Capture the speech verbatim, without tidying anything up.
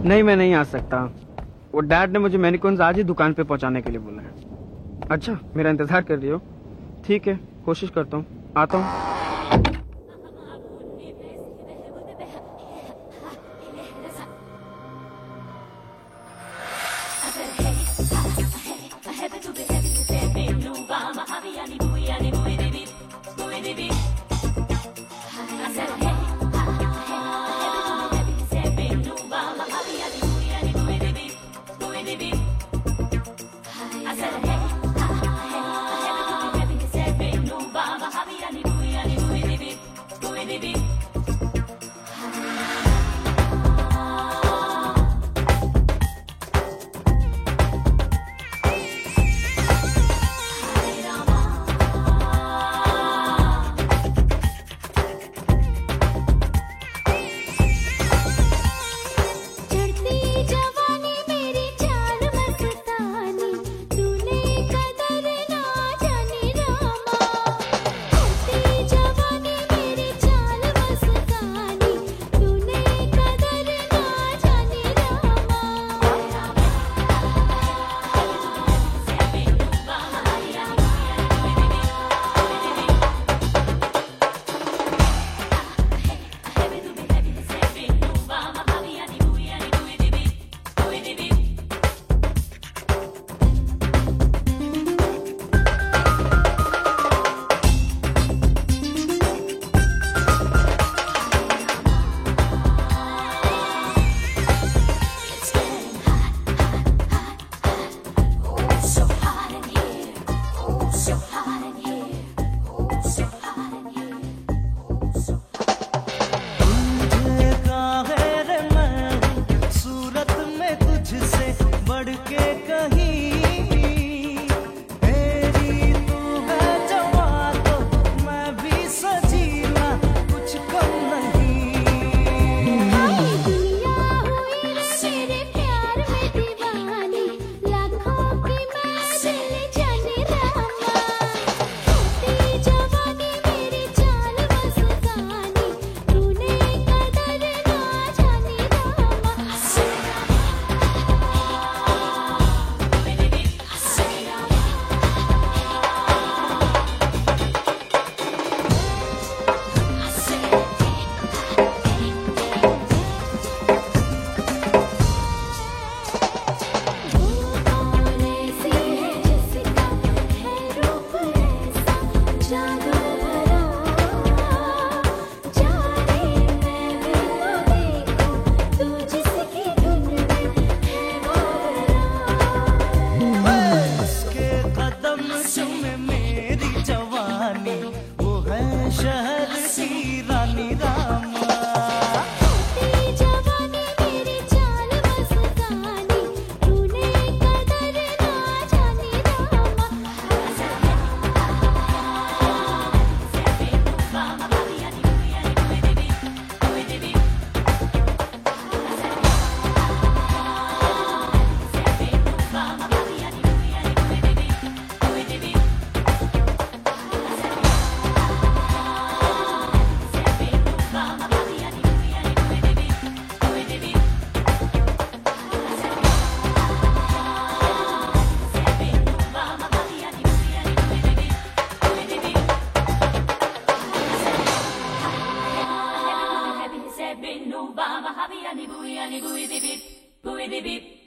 नहीं, मैं नहीं आ सकता। वो डैड ने मुझे मैनिक्विन्स आज ही दुकान पे पहुंचाने के लिए बोला है। अच्छा, मेरा इंतजार कर रही हो? ठीक है, कोशिश करता हूँ, आता हूँ। Binu ba ma ha bi ya ni bu ya ni bu di bip bu di bip.